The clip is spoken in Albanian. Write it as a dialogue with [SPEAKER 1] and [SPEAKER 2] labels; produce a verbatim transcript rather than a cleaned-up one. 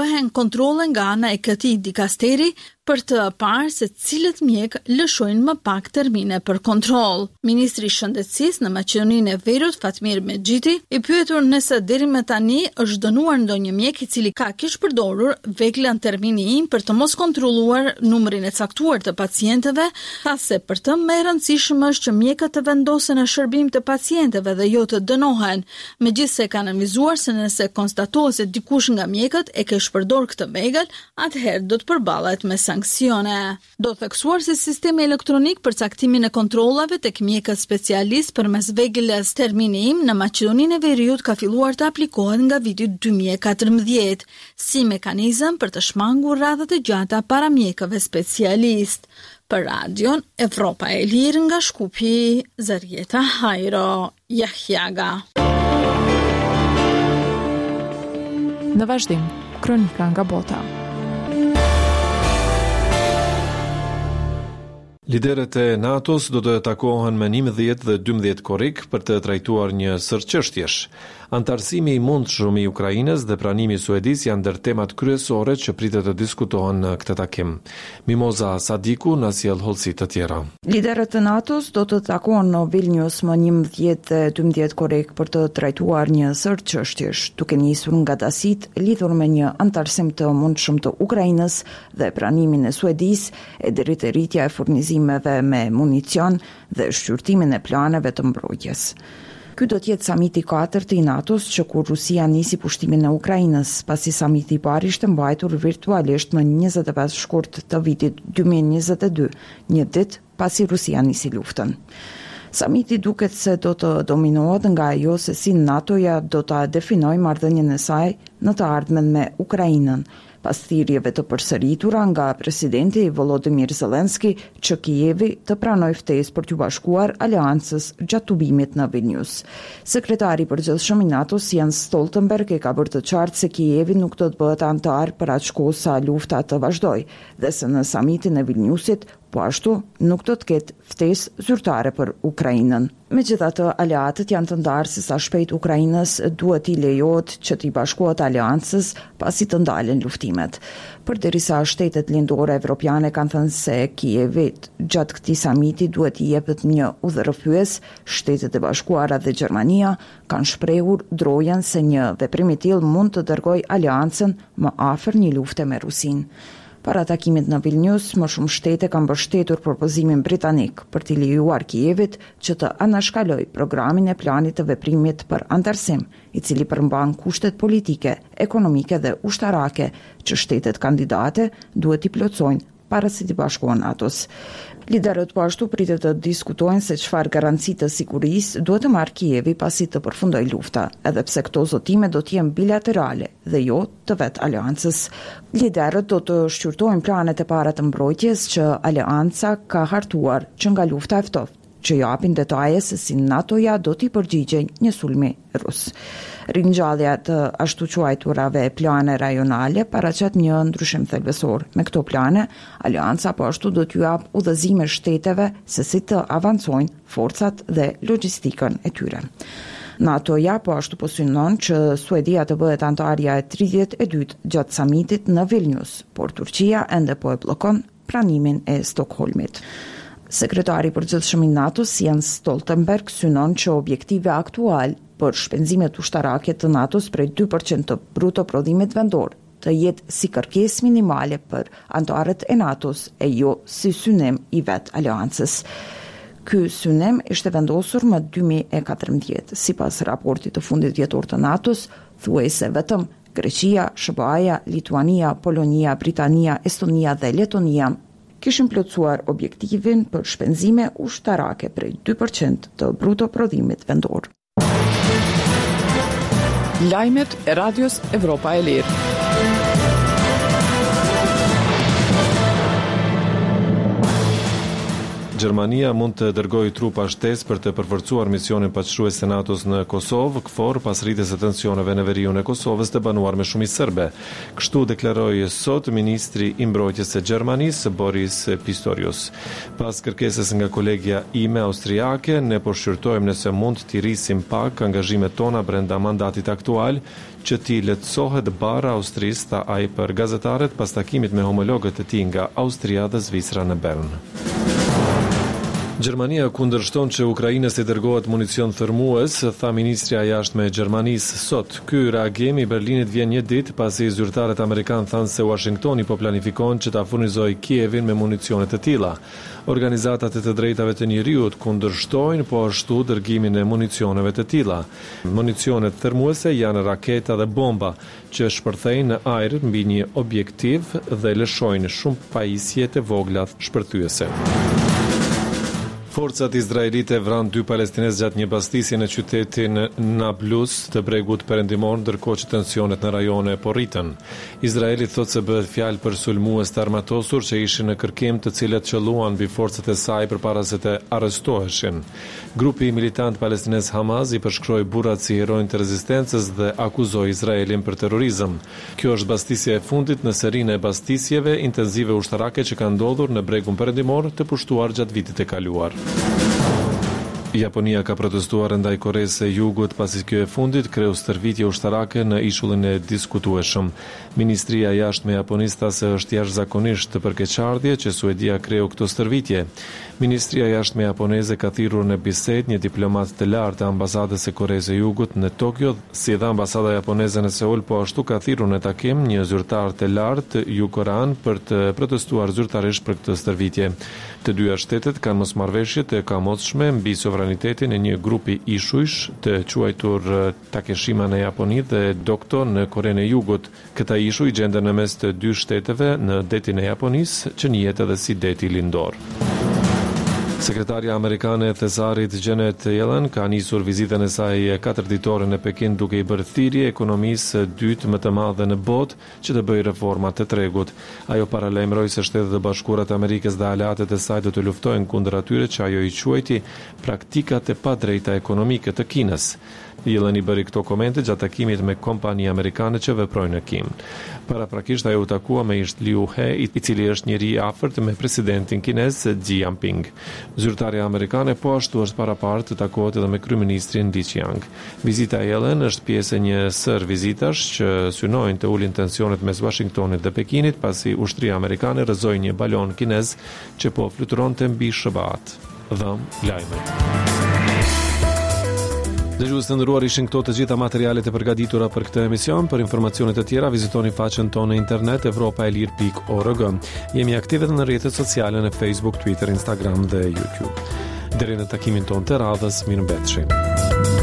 [SPEAKER 1] bëhen kontrolle nga ana e këtij dikasteri për të parë se cilët mjek lëshojnë më pak termine për kontroll. Ministri i Shëndetësisë në Maqedoninë e Veriut, Fatmir Mexhiti, i pyetur nëse deri më tani është dënuar ndonjë mjek i cili ka kish përdorur veglën termini im për të mos kontrolluar numrin e caktuar të pacientëve, tha se për të më e rëndësishme është që mjekët të vendosen në shërbim të pacientëve dhe jo të dënohen, megjithse kanë avizuar se nëse konstatohet se dikush nga mjekët e ka shpërdor këtë vegël, atëherë do të përballet me sanksione. Do theksuar se sistemi elektronik për caktimin e kontrollave tek mjekët specialist përmes veglës termini im në Maqedoninë e Veriut ka filluar të aplikohet nga viti dy mijë e katërmbëdhjetë, si mekanizëm për të shmangur radhët e gjata para mjekëve specialist. Për radion Evropa e Lirë nga Shkupi, Zarieta Hajro, Jahjaga.
[SPEAKER 2] Në vazhdim, kronika nga bota.
[SPEAKER 3] Liderët e NATO-s do të takohen me njëmbëdhjetë dhe dymbëdhjetë korrik për të trajtuar një sër çështjesh. Antarësimi i mundshëm i Ukrainës dhe pranimi i Suedis janë ndër temat kryesore që pritet të diskutohen në këtë takim. Mimoza Sadiku na sjell hollësi të tjera.
[SPEAKER 4] Liderët e NATO-s do të takohen në Vilnius më njëmbëdhjetë dhe dymbëdhjetë korrik për të trajtuar një sër çështjesh, duke nisur nga dasitë lidhur me një antarësim të mundshëm të Ukrainës dhe pranimin e Suedis e deri te rritja e furnizimeve me municion dhe shqyrtimin e planeve të mbrojtjes. Ky do të jetë samiti i katërt i NATO-s që kur Rusia nisi pushtimin e Ukrainës, pasi samiti i parë ishte mbajtur virtualisht më njëzet e pesë shkurt të vitit dy mijë e njëzet e dy, një ditë pasi Rusia nisi luftën. Samiti duket se do të dominohet nga ajo se si NATO-ja do ta definojë marrëdhënien e saj në të ardhmen me Ukrainën, pas thirrjeve të përsëritura nga presidenti Volodymyr Zelensky që Kijevi të pranojë ftesë për t'u bashkuar aleancës gjatë tubimit në Vilnius. Sekretari i përgjithshëm i NATO-s Jens Stoltenberg e ka bërë të qartë se Kijevi nuk do të bëhet antar për aq kohë sa lufta të vazhdojë dhe se në samitin e Vilniusit po ashtu nuk do të ketë ftesë zyrtare për Ukrainën. Megjithatë, aleatët janë të ndarë se sa shpejt Ukrainës duhet i lejohet që t'i bashkohet aleancës pasi të ndalen luftimet. Përderisa shtetet lindore evropiane kanë thënë se Kijevit gjatë këtij samiti duhet i jepet një udhërrëfyes, Shtetet e Bashkuara dhe Gjermania kanë shprehur drojen se një veprim i tillë mund të dërgojë aleancën më afër një lufte me Rusinë. Para takimit në Vilnius, më shumë shtete kanë mbështetur propozimin britanik për t'i lejuar Kijevit që të anashkalojë programin e planit të veprimit për antarësim, i cili përmban kushtet politike, ekonomike dhe ushtarake që shtetet kandidate duhet i plotësojnë para se t'i bashkohen NATO-s. Liderët po ashtu pritet të diskutojnë se çfarë garanci të sigurisë duhet të marrë Kijevi pasi të përfundojë lufta, edhe pse këto zotime do të jenë bilaterale dhe jo të vetë aleancës. Liderët do të shqyrtojnë planet e para të mbrojtjes që aleanca ka hartuar që nga lufta e ftoftë, që japin detaje se si NATO-ja do t'i përgjigjej një sulmi rus. Ringjallja të ashtu quajturave plane rajonale paraqet një ndryshim thelbësor. Me këto plane, aleanca po ashtu do t'ju jap udhëzime shteteve se si të avancojnë forcat dhe logjistikën e tyre. NATO-ja po ashtu po synon që Suedia të bëhet antarja e tridhjetë e dytë gjatë samitit në Vilnius, por Turqia ende po e bllokon pranimin e Stockholmit. Sekretari i përgjithshëm i NATO-s Jens Stoltenberg synon që objektive aktual për shpenzimet ushtarake të NATO-s prej dy përqind të bruto prodhimit vendor të jetë si kërkesë minimale për antarët e NATO-s e jo si synim i vetë aleancës. Ky synim ishte vendosur më dy mijë e katërmbëdhjetë. Sipas raportit të fundit vjetor të NATO-s, thuajse vetëm Greqia, S B A-ja, Lituania, Polonia, Britania, Estonia dhe Letonia kishin plotësuar objektivin për shpenzime ushtarake prej dy përqind të bruto prodhimit vendor.
[SPEAKER 2] Lajmet e Radios Evropa e Lirë.
[SPEAKER 3] Gjermania mund të dërgojë trupa shtesë për të përforcuar misionin paçrues të NATO-s në Kosovë, KFOR, pas rritjes së tensioneve në veriun e Kosovës të banuar me shumicë serbe. Kështu deklaroi sot ministri i mbrojtjes së Gjermanisë, Boris Pistorius. Pas kërkesës nga kolegja ime austriake, ne po shqyrtojmë nëse mund t'i rrisim pak angazhimet tona brenda mandatit aktual, që ti lehtësohet bara Austrisë, tha ai për gazetarët pas takimit me homologët e tij nga Austria dhe Zvicra në Bern. Gjermania kundërshton që Ukrainës i dërgohet municion thërmues, tha ministrja e jashtme e Gjermanisë sot. Ky reagim i Berlinit vjen një ditë pasi zyrtarët amerikanë thanë se Washingtoni po planifikon që ta furnizojë Kievin me municione të tilla. Organizatat e të drejtave të njeriut kundërshtojnë po ashtu dërgimin e municioneve të tilla. Municionet thërmuese janë raketa dhe bomba që shpërthejnë në ajër mbi një objektiv dhe lëshojnë shumë pajisje të vogla shpërthyese. Forcat izraelite vranë dy palestinezë gjatë një bastisje në qytetin Nablus të bregut perëndimor, ndërkohë që tensionet në rajone po rritën. Izraeli thotë se bëhet fjalë për sulmues të armatosur që ishin në kërkim, të cilët qelluan mbi forcat e saj përpara se të arrestoheshin. Grupi militant palestinez Hamas i përshkroi burrat si heronj të rezistencës dhe akuzoi Izraelin për terrorizëm. Kjo është bastisja e fundit në serinë e bastisjeve intenzive ushtarake që kanë ndodhur në bregun perëndimor të pushtuar gjatë vitit të kaluar. Japonia ka protestuar ndaj Koreas së Jugut pasi kjo e fundit kreu stërvitje ushtarake në ishullin e diskutueshëm. Ministria e jashtme e Japonisë tha se është jashtëzakonisht të përkeqardhje që Suedia kreu këtë stërvitje. Ministria e jashtme japoneze ka thirrur në bisedë një diplomat të lartë të ambasadës së Koreas së Jugut në Tokyo, si dhe ambasada japoneze në Seul, po ashtu ka thirrur në takim një zyrtar të lartë jugoran për të protestuar zyrtarisht për këtë stërvitje. Të dyja shtetet kanë mosmarrëveshje të kamotshme mbi sovranitetin e një grupi ishujsh të quajtur Takeshima në Japoni dhe Dokdo në Korenë e Jugut. Këta ishuj gjenden në mes të dy shteteve në detin e Japonisë, që njihet edhe si deti lindor. Sekretarja amerikane e Thesarit Janet Yellen ka nisur vizitën e saj katër ditore në Pekin duke i bërë thirrje ekonomisë së dytë më të madhe në botë që të bëjë reforma të tregut. Ajo paralajmëroi se Shtetet e Bashkuara të Amerikës dhe aleatet e saj do të luftojnë kundër atyre që ajo i quajti praktikat e padrejta ekonomike të Kinës. Yellen i bëri këto komente gjatë takimit me kompani amerikane që veprojnë në Kinë. Paraprakisht ajo u takua me ish Liu He, i cili është njeri i afërt me presidentin kinez Xi Jinping. Zyrtarja amerikane po ashtu është paraparë të takohet edhe me kryeministrin Li Qiang. Vizita e Yellen është pjesë e një sër vizitash që synojnë të ulin tensionet mes Washingtonit dhe Pekinit pasi ushtria amerikane rrëzoi një balon kinez që po fluturonte mbi Shëbat. Dhëm lajmet. Dëgjues të nderuar, ishin këto të gjitha materialet e përgatitura për këtë emision. Për informacione të tjera vizitoni faqen tonë në internet europa e lir pikë org. Jemi aktive në rrjetet sociale në Facebook, Twitter, Instagram dhe YouTube. Deri në takimin tonë të radhës, mirëmbëjtje.